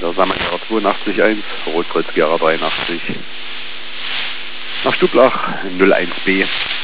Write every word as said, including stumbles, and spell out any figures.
der Sammelgera zweiundachtzig eins, Rotkreuz Gera dreiundachtzig. Nach Stublach null eins B.